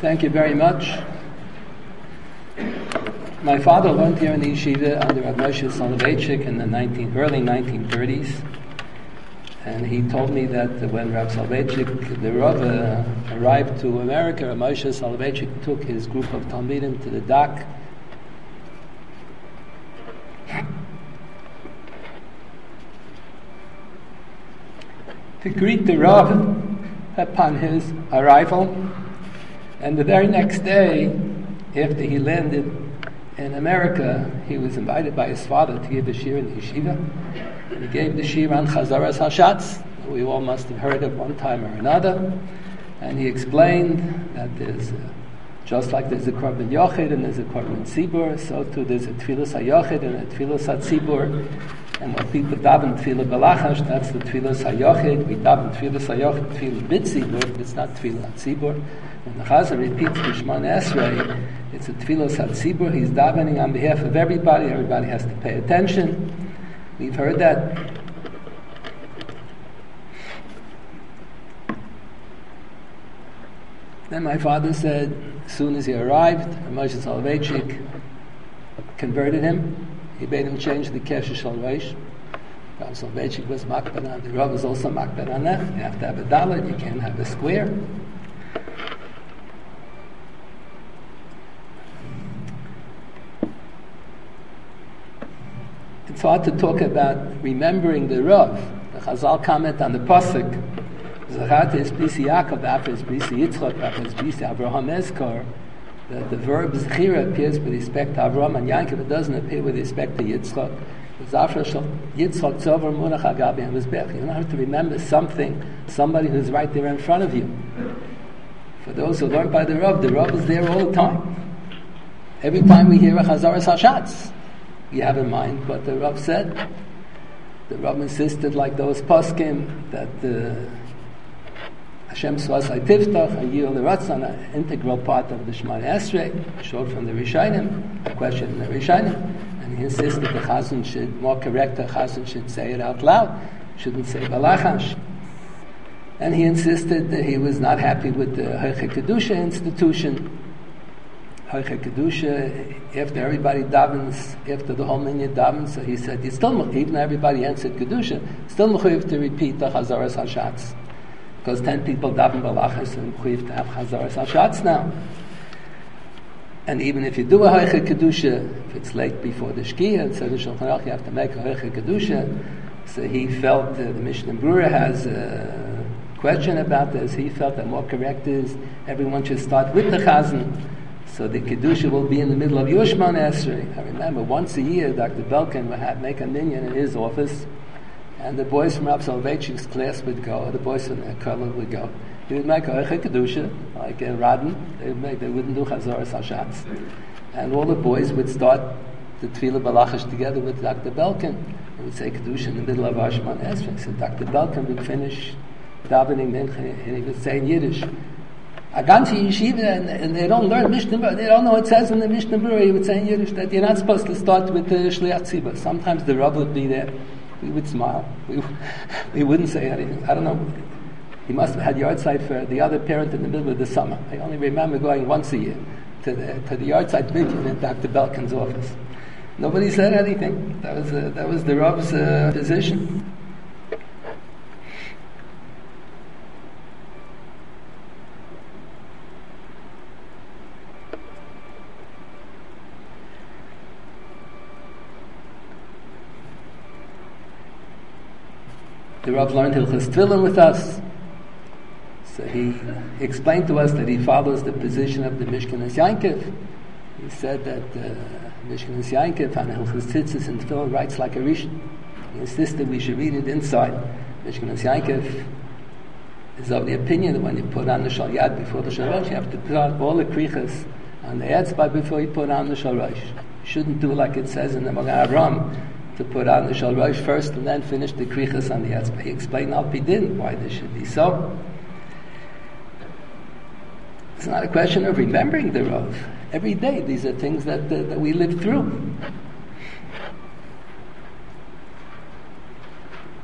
Thank you very much. My father learned here in the yeshiva under Rav Moshe Soloveitchik in the early 1930s. And he told me that when Rav Soloveitchik, the Rav, arrived to America, Rav Moshe Soloveitchik took his group of Talmidim to the dock. To greet the Rav upon his arrival. And the very next day, after he landed in America, he was invited by his father to give a shir in the yeshiva. And he gave the shir on Chazaras Hashatz. We all must have heard it one time or another. And he explained that there's, just like there's a Korban Yochid and there's a Korban Tzibur, so too there's a Tfilas HaYochid and a Tfilas HaTzibur. And what people daven Tfilah Balachash, that's the Tfilas HaYochid. We daven Tfilas HaYochid, Tfilah B'tzibur, but it's not Tfilah HaTzibur. When the Chazan repeats the Shemona Esrei, it's a Tfilas HaTzibur. He's davening on behalf of everybody. Everybody has to pay attention. We've heard that. Then my father said, as soon as he arrived, Moshe Soloveitchik converted him. He made him change the Kesher Shal Reish. Rav Soloveitchik was makbar on. The Rav was also makbar on that. You have to have a dalet. You can't have a square. It's hard to talk about remembering the Rav. The Chazal comment on the pasuk. Zacharti es Brisi Yaakov, V'afar es Brisi Yitzchak, V'afar es Brisi Avraham Ezkar. The verb Zechira appears with respect to Avraham and Yaakov. It doesn't appear with respect to Yitzchak. Zafra Yitzchak Tzover Munach Agabi HaMizbech. You don't have to remember somebody who's right there in front of you. For those who learn by the Rav is there all the time. Every time we hear a Chazaras Hashatz, we have in mind what the Rav said. The Rav insisted, like those poskim, that Hashem Swasai Tiftach and Yil L'Ratzon, an integral part of the Shemona Esrei, showed from the Rishonim, a question in the Rishonim, and he insisted the Chazan should, more correct, the Chazan should say it out loud, shouldn't say Balachash. And he insisted that he was not happy with the Heiche Kedusha institution. Heiche Kedusha, after everybody davens, after the whole minyan davens, so he said, it's still, even though everybody answered Kedusha, still mechuyev to repeat the Chazaras Hashatz. Because 10 people daven balachas and mechuyev to have Chazaras Hashatz now. And even if you do a Heiche Kedusha, if it's late before the Shkia, it says in Shulchan Aruch you have to make a Heiche Kedusha. So he felt, the Mishnah Berurah has a question about this, he felt that more correct is everyone should start with the Chazan. So the Kedusha will be in the middle of your Shemona Esrei. I remember once a year Dr. Belkin would make a minyan in his office, and the boys from Rav Soloveitchik's class would go, or the boys from the Kollel would go. He would make a Heiche Kedusha, like a Radin. They wouldn't do Chazaras Hashatz. And all the boys would start the Tfilah Balachash together with Dr. Belkin. They would say Kedusha in the middle of our Shemona Esrei. So Dr. Belkin would finish davening Mincha, and he would say in Yiddish, a ganze yeshiva, and they don't learn Mishnah Berurah, they don't know what it says in the Mishnah Berurah. He would say in Yiddish that you're not supposed to start with the Shliach Tzibur. Sometimes the Rav would be there. We would smile. We wouldn't say anything. I don't know. He must have had yahrzeit for the other parent in the middle of the summer. I only remember going once a year to the yahrzeit minyan in Dr. Belkin's office. Nobody said anything. That was the Rav's position. The Rav learned Hilchos Tefillin with us. So he explained to us that he follows the position of the Mishkanas Yankov. He said that Mishkanas Yankov on Hilchos Tzitzis and Tefillin writes like a Rishon. He insisted we should read it inside. Mishkanas Yankov is of the opinion that when you put on the Shal Yad before the Shal Rosh, you have to put on all the krichas on the Etzbah before you put on the Shal Rosh. You shouldn't do like it says in the Magen Avraham, to put on the Shal Rosh first and then finish the krichas on the Etzbah. He explained Al Pi Din why this should be so. It's not a question of remembering the Rav. Every day, these are things that we live through.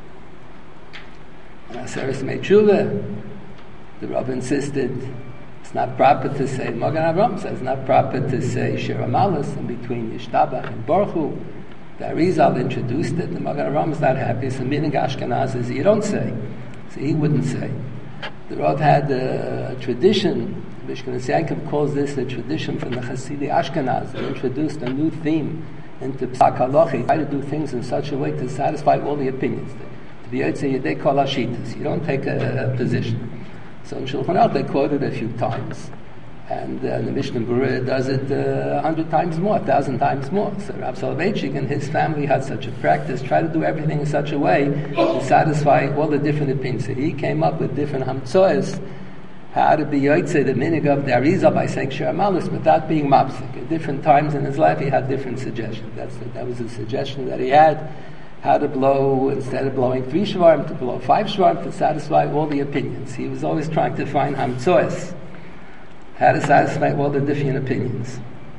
And Aseres Mei Tshuva, the Rav insisted, it's It's not proper to say, Magen Avraham says, it's not proper to say Shir Amalis in between Yishtabach and Baruch Hu. The Arizal introduced it, the Magen Avraham is not happy, so meaning Ashkenazis, you don't say. So he wouldn't say. The Rav had a tradition, Mishkanas Yankov calls this a tradition from the Hasidic Ashkenaz. They introduced a new theme into Psak Halacha. Try to do things in such a way to satisfy all the opinions. To be Yotzei Yedei Kol Hashitas. You don't take a position. So in Shulchan Aruch they quote it a few times. And the Mishnah Berurah does it 100 times more, 1,000 times more. So Rav Soloveitchik and his family had such a practice, try to do everything in such a way to satisfy all the different opinions. So he came up with different hamtzoos, how to be yotzei the minig of the Arizal by saying Shir Amalis without being mapsik. At different times in his life he had different suggestions. That was a suggestion that he had, how to blow, instead of blowing 3 shvarim, to blow 5 shvarim to satisfy all the opinions. He was always trying to find hamtzoos, how to satisfy all the different opinions.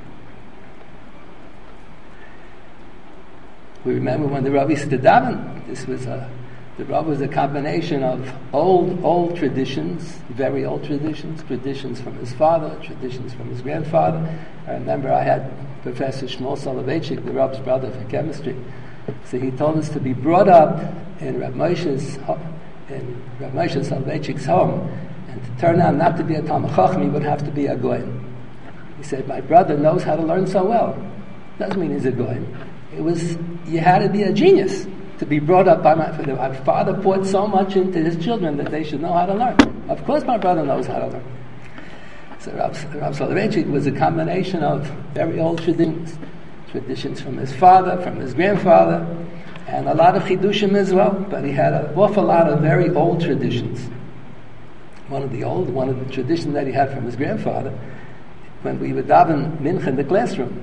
We remember when the Rav used to daven, the Rav was a combination of old traditions, very old traditions from his father, traditions from his grandfather. I remember I had Professor Shmuel Soloveitchik, the Rav's brother for chemistry. So he told us to be brought up in Rav Moshe Soloveitchik's home, and to turn out not to be a Talmid Chacham, he would have to be a Goyen. He said, my brother knows how to learn so well. Doesn't mean he's a Goyen. You had to be a genius to be brought up by my father poured so much into his children that they should know how to learn. Of course my brother knows how to learn. So Rav Soloveitchik was a combination of very old traditions from his father, from his grandfather, and a lot of chidushim as well, but he had an awful lot of very old traditions. One of the traditions that he had from his grandfather, when we would daven mincha in the classroom,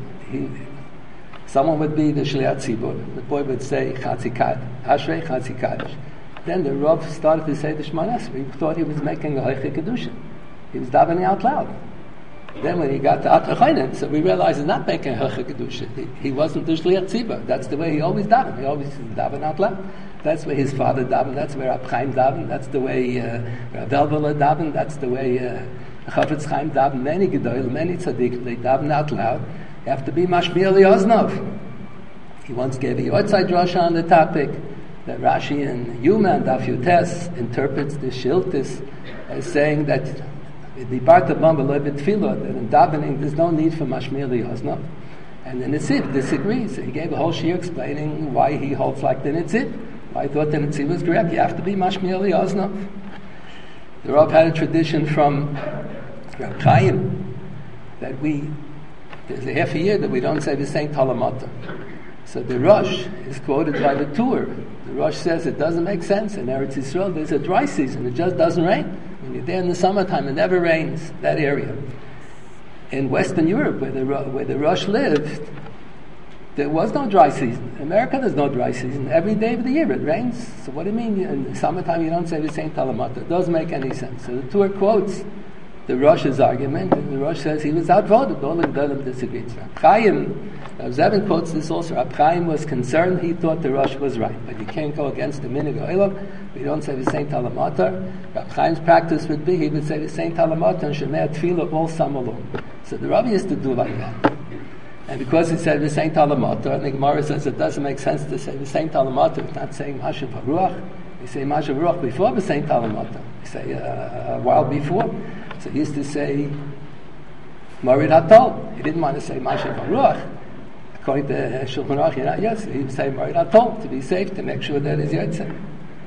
someone would be the Shliat Tzibur. The boy would say Chatzi Kaddish, Ashrei Chatzi Kaddish. Then the Rav started to say the Shemona Esrei. He thought he was making a Hoiche Kedushin. He was davening out loud. Then when he got to Atchachoinen, so we realized he's not making a Hoiche Kedushin. He wasn't the Shliat Tzibur. That's the way he always davened. He always davened out loud. That's the way his father davened. That's the way Rab Chaim davened. That's the way Rab Elvela davened. That's the way Chafetz Chaim davened. Many Gedolim, many Tzaddikim, they davened out loud. You have to be Mashmiel Li'oznov. He once gave a Yotzai drasha on the topic that Rashi and Yuma and Daf Yutes interprets the Shiltis as saying that the Barta Bamba Leibit Tfilah, that in davening there's no need for Mashmiel Li'oznov. And the Nitziv disagrees. He gave a whole shir explaining why he holds like the Nitziv. Why he thought the Nitziv was correct. You have to be Mashmiel Li'oznov. The Rav had a tradition from Rab Chaim that there's a half a year that we don't say the Saint Halamata. So the Rosh is quoted by the Tur. The Rosh says it doesn't make sense. In Eretz Yisrael there's a dry season. It just doesn't rain. When you're there in the summertime, it never rains, that area. In Western Europe, where the Rosh lived, there was no dry season. In America there's no dry season. Every day of the year it rains. So what do you mean in the summertime you don't say the Saint Halamata? It doesn't make any sense. So the Tur quotes the Rosh's argument, and the Rosh says he was outvoted. All the Gedolim disagreed. Rab Chaim, Rav Zevin quotes this also. Rab Chaim was concerned. He thought the Rosh was right, but you can't go against the Minig Olam. We don't say the Saint Halamata. Rab Chaim's practice would be he would say the Saint Halamata and Shemei Tefillah all summer long. So the Rabbi used to do like that. And because he said the Saint Halamata, and the Gemara says it doesn't make sense to say the Saint Halamata. It's not saying Mashav Haruach. We say Mashav Haruach before the Saint Halamata. We say a while before. So he used to say Morid Hatol. He didn't want to say Mashav Haruach. According to Shulchan Aruch, you're not Yotze. He would say Morid Hatol to be safe, to make sure that it's Yotze.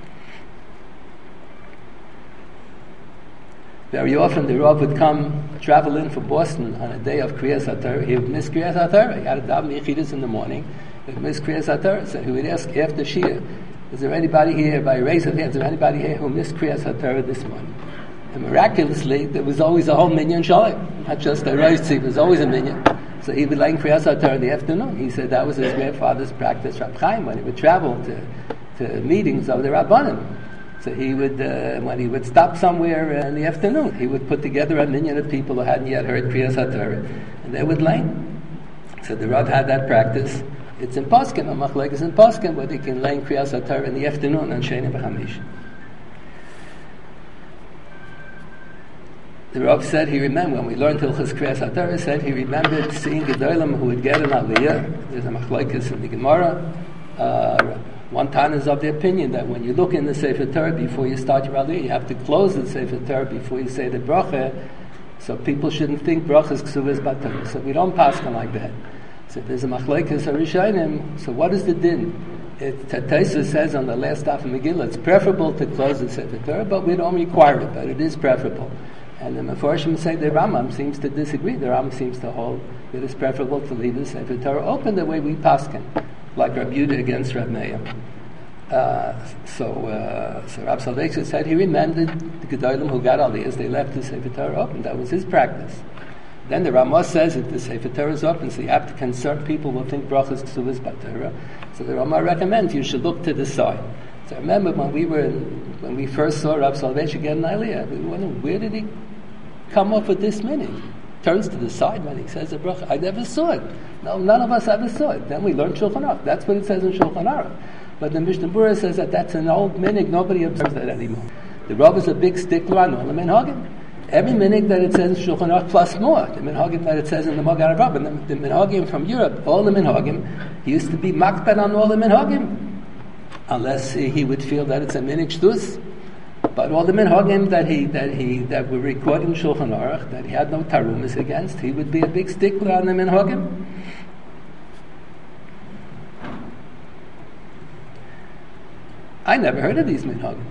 Very often the Rav would travel in from Boston on a day of Kriyas HaTorah. He would miss Kriyas HaTorah. He had a daven Yechidus in the morning. He would miss Kriyas HaTorah. So he would ask after Shia, is there anybody here, by raise of hands, is there anybody here who missed Kriyas HaTorah this morning? And miraculously, there was always a whole minyan shalom, not just a rosh. There was always a minyan. So he would learn Kriyas HaTorah in the afternoon. He said that was his grandfather's practice, Rab Chaim, when he would travel to meetings of the Rabbanim. So he would, when he would stop somewhere in the afternoon, he would put together a minyan of people who hadn't yet heard Kriyas HaTorah, and they would learn. So the Rav had that practice. It's in Poskin, a machlek is in Poskin, where they can learn Kriyas HaTorah in the afternoon on Sheni B'Chamish. The Rav said he remembered, when we learned Hilchos Kriyas HaTorah, said he remembered seeing Gedolim who would get an Aliyah. There's a machlokes in the Gemara. One Tana is of the opinion that when you look in the Sefer Torah before you start your Aliyah, you have to close the Sefer Torah before you say the bracha, so people shouldn't think bracha is ksuvas b'Torah. So we don't pass on like that. So there's a machlokes HaRishonim. So what is the din? Taisa says on the last half of Megillah, it's preferable to close the Sefer Torah, but we don't require it, but it is preferable. And the Mefarshim say the Rambam seems to disagree. The Rambam seems to hold that it's preferable to leave the Sefer Torah open the way we paskin, like Rabbi Yehuda against Rabbi Meir. So Rav Soloveitchik said he remanded the Gedolim who got Aliyahs, they left the Sefer Torah open. That was his practice. Then the Ramah says that the Sefer Torah is open, so you have to concern people will think brachas ksuvas b'Torah. So the Ramah recommends you should look to the side. So I remember when we first saw Rav Soloveitchik get an Aliyah, we wondered, where did he come up with this meaning? Turns to the side when he says the bracha. I never saw it. No, none of us ever saw it. Then we learned Shulchan Aruch. That's what it says in Shulchan Aruch. But the Mishnah Berurah says that that's an old minig. Nobody observes that anymore. The Rav is a big stickler on all the minhagim. Every minig that it says in Shulchan Aruch plus more. The minhagim that it says in the Magen Avraham. The minhagim from Europe, all the minhagim, he used to be makbet on all the minhagim. Unless he would feel that it's a minig shtus. But all the minhagim that were recorded in Shulchan Aruch, that he had no tarumas against, he would be a big stickler on the minhagim. I never heard of these minhagim.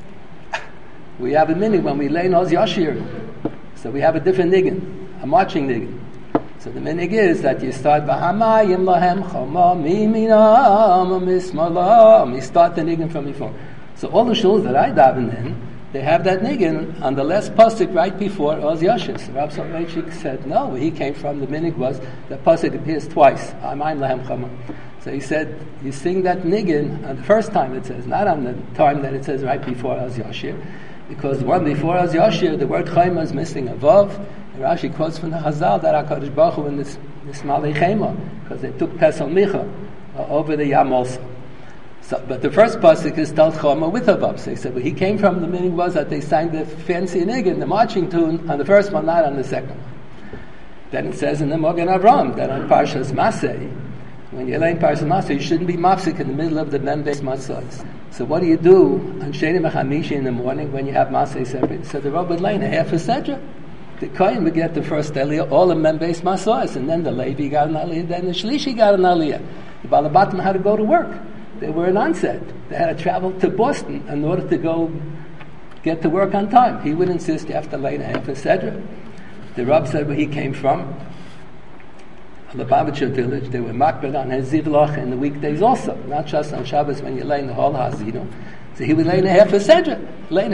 We have a minig when we lay in Oz Yashir, so we have a different niggin, a marching niggin. So the minig is that you start V'hamayim lahem chama miminam mismalam. You start the niggin from before. So all the shuls that I daven in, they have that niggin on the last pasuk right before Oz Yashir. So Rav Soloveitchik said, no, where he came from, the minig was, the pasuk appears twice, Hamayim lahem chama. So he said, you sing that niggin on the first time it says, not on the time that it says right before Oz Yashir. Because the one before Oz Yashir, the word chayma is missing a vav. And Rashi quotes from the Chazal that HaKadosh Baruch Hu in this Malei Chema, because they took Pesel Micha over the Yam also. So, but the first pasuk is Tal Choma with a vav. So he said, where he came from, the meaning was that they sang the fancy niggin, the marching tune, on the first one, not on the second one. Then it says in the Magen Avraham that on Parshas Masei, when you're laying Parshas Masei, you shouldn't be mafsik in the middle of the Membeis Matzos. So what do you do on Sheni Mechamishi in the morning when you have Masei separate? So the Rav would lay in a half a sedra. The Kohen would get the first Aliyah, all the Membeis Matzos, and then the Levi got an Aliyah, then the Shlishi got an Aliyah. The Balabatim had to go to work. They were in onset. They had to travel to Boston in order to go get to work on time. He would insist you have to lay in a half a sedra. The Rav said where he came from, the Lubavitcher village, they were makbid on his zivlach in the weekdays also, not just on Shabbos when you lay in the whole hazino. So he would lay in a half a sedra, on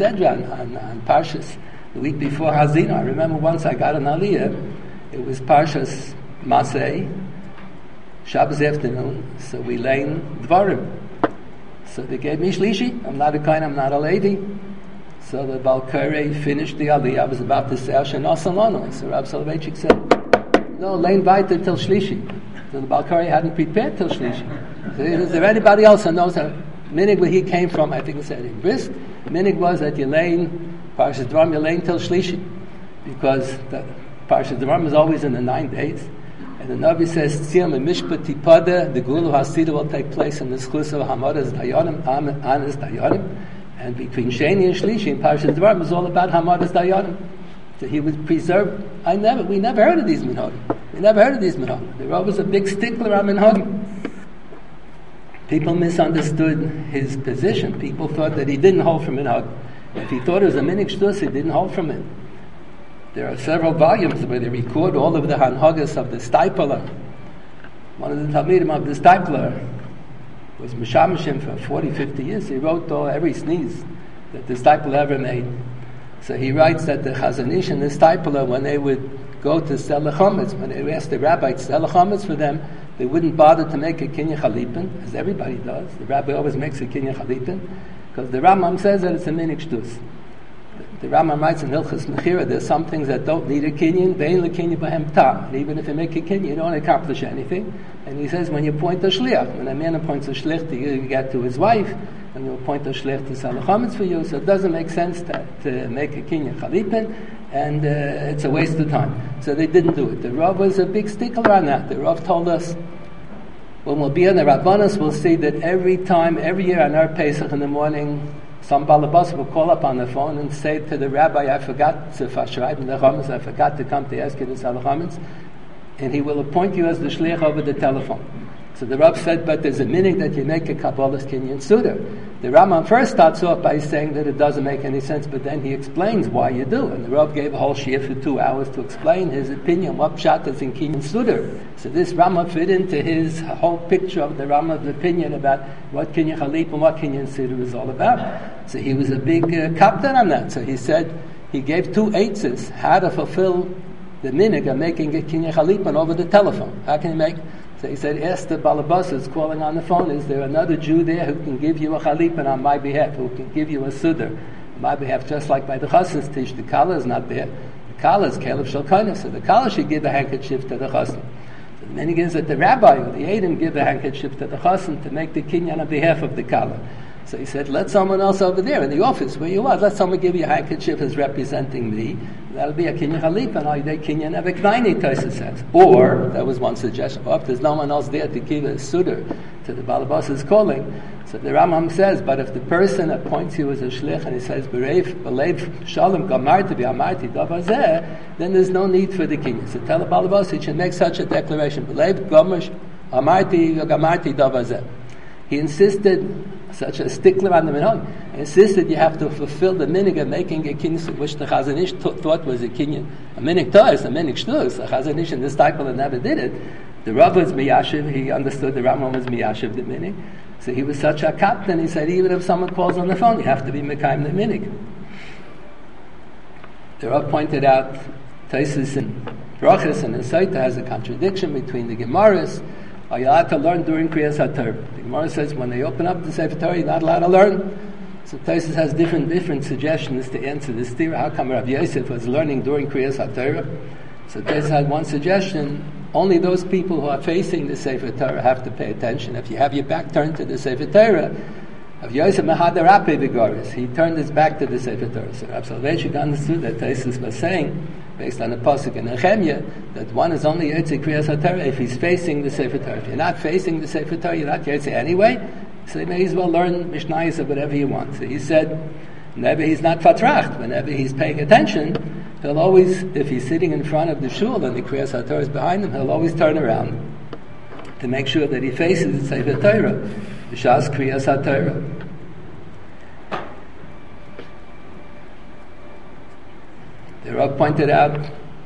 Parshas the week before hazino. I remember once I got an aliyah, it was Parshas Masei, Shabbos afternoon, so we lay in Dvarim. So they gave me shlishi. I'm not a kohen, I'm not a lady. So the Balkarei finished the aliyah. I was about to say Ashana Salano. So Rav Soloveitchik said, no, lane weiter till Shlishi. So the Balkari hadn't prepared till Shlishi. So is there anybody else who knows how minig where he came from? I think he said in Brisk. Minig was that you lane Parshas Dvarim, you lane till Shlishi. Because the Parshas Dvarim is always in the 9 days. And the Navi says, Tziyam and Mishpat Tipada, the Gulu Hasidah will take place in the Schus of Hamadas Dayanim, Anas Dayanim. And between Sheni and Shlishi, and Parshas Dvarim is all about Hamadas Dayanim. So he would preserve. We never heard of these minhagim. We never heard of these minhagim. The Rav was a big stickler on minhagim. People misunderstood his position. People thought that he didn't hold from minhagim. If he thought it was a minig shtus, he didn't hold from it. There are several volumes where they record all of the hanhagas of the Steipler. One of the Talmidim of the Steipler was Mishamishim for 40, 50 years. He wrote every sneeze that the Steipler ever made. So he writes that the Chazon Ish and the Steipler, when they would go to sell the chametz, when they asked the rabbi to sell the chametz for them, they wouldn't bother to make a kinyan chalipin, as everybody does. The rabbi always makes a kinyan chalipin, because the Rambam says that it's a minig shtus. The Rambam writes in Hilchos Mechira, there's some things that don't need a kinyan, ve'ein lekinyan b'hem tam. And even if you make a kinyan, you don't accomplish anything. And he says, when you point a shliach, when a man appoints a shliach to get to his wife, and you appoint a shliach to sell a chametz for you, so it doesn't make sense to make a kinyan chalipin. and it's a waste of time. So they didn't do it. The Rav was a big stickler on that. The Rav told us, when we'll be on the Rabbanos, we'll see that every year on our Pesach in the morning, some balabas will call up on the phone and say to the rabbi, I forgot to verschreiben the chametz, I forgot to come to ask you this chametz, and he will appoint you as the shliach over the telephone. So the Rav said, but there's a minhag that you make a Kabbalah's Kinyan Suda. The Rambam first starts off by saying that it doesn't make any sense, but then he explains why you do. And the Rav gave a whole shiur for 2 hours to explain his opinion, what pshat is in Kinyan Suda. So this Rambam fit into his whole picture of the Rambam's opinion about what Kinyan Chalip and what Kinyan Suda is all about. So he was a big captain on that. So he said, he gave 2 eitzes how to fulfill the minhag of making a Kinyan Chalipin over the telephone. How can you make? So he said, ask the balabasas calling on the phone, is there another Jew there who can give you a Chalipin on my behalf, who can give you a Sudar on my behalf, just like by the Chassan's Tish, the Kala is not there. The Kala is Caleb Shalkana, so the Kala should give a handkerchief to the Chassan. So the minhag is that the rabbi or the Eidim give a handkerchief to the Chassan to make the Kinyan on behalf of the Kala. So he said, let someone else over there in the office where you are, let someone give you a handkerchief as representing me. That'll be a Kinyan Chalip, and I day Kinyan Aveknaini, Tosa says. Or, that was one suggestion, or if there's no one else there to give a Sudar to the Balabas' calling, so the Rambam says, but if the person appoints you as a Shlich and he says, Belev Shalom Gamarti B'Amarti Davazeh, then there's no need for the Kinyan. So tell the Balabas he should make such a declaration, Belev Gamarti Gamarti Davazeh. He insisted, such a stickler on the minhag, insisted you have to fulfill the minhag of making a kinyan, which the Chazon Ish thought was a kinyan. A minhag tois, a minhag shtus. The Chazon Ish and this type of never did it. The Rav was miyashiv, he understood the Rambam was miyashiv the minhag. So he was such a captain, he said, even if someone calls on the phone, you have to be mekayim the minhag. The Rav pointed out, Taisus and Brachas and Esaita has a contradiction between the Gemaras. Are you allowed to learn during Kriyas HaTorah? The Gemara says when they open up the Sefer Torah, you're not allowed to learn. So Tosfos has different suggestions to answer this theory. How come Rav Yosef was learning during Kriyas HaTorah? So Tosfos had one suggestion. Only those people who are facing the Sefer Torah have to pay attention. If you have your back turned to the Sefer Torah, Rav Yosef Mahadarape Vigoris, he turned his back to the Sefer Torah. So Rav Soloveitchik understood that Tosfos was saying, based on the pasuk in Nehemiah, that one is only Yotze Kriyas HaTorah if he's facing the Sefer Torah. If you're not facing the Sefer Torah, you're not Yotze anyway, so you may as well learn Mishnayos or whatever you want. So he said, whenever he's not fatracht, whenever he's paying attention, he'll always, if he's sitting in front of the shul and the Kriyas HaTorah is behind him, he'll always turn around to make sure that he faces the Sefer Torah, B'shas Kriyas HaTorah. The Rav pointed out,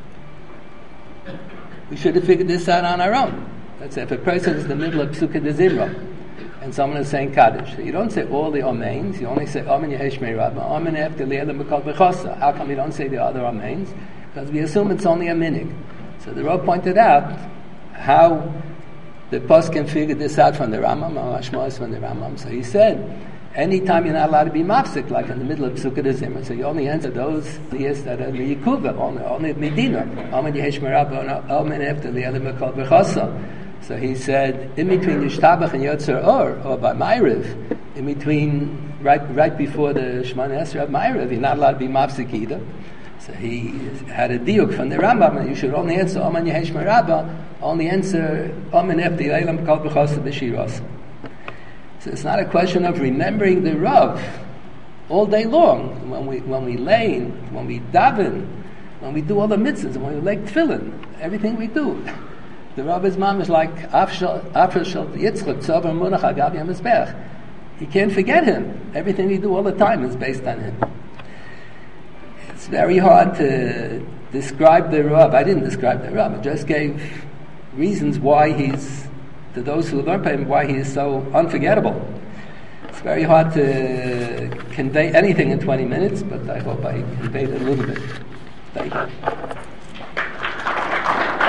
we should have figured this out on our own. Let's say if a person is in the middle of Psukkah de Zimra, and someone is saying Kaddish, you don't say all the Ameins, you only say Amen Yehesh Mei Rabba, Amen Efte Le'elam B'Kol B'Chosa. How come you don't say the other Ameins? Because we assume it's only a minhag. So the Rav pointed out how the poskim figured this out from the Rambam, Mashmos from the Rambam. So he said, anytime you're not allowed to be mafsik, like in the middle of Sukkot Zimra, so you only answer those years that are Yikuva, only Medina. Amen Yehesh Mei Rabba, Amen Efte Le'elam B'Kol B'Chosa. So he said, in between Yishtabach and Yotzer or by Ma'ariv, in between, right before the Shemona Esrei of Ma'ariv, you're not allowed to be mafsik either. So he had a diuk from the Rambam, and you should only answer Amen Yehesh Mei Rabba, only answer Amen Efte Le'elam B'Kol B'Chosa B'Shiras. So it's not a question of remembering the Rav all day long. When we lay, when we daven, when we do all the mitzvahs, when we lay tefillin, everything we do. The Rabbi's mom is like Afshal Yitzchak Tzover Munach Agav Yamizbech. He can't forget him. Everything we do all the time is based on him. It's very hard to describe the Rav. I didn't describe the Rav. I just gave reasons why he's, to those who learn by him, why he is so unforgettable. It's very hard to convey anything in 20 minutes, but I hope I conveyed it a little bit. Thank you.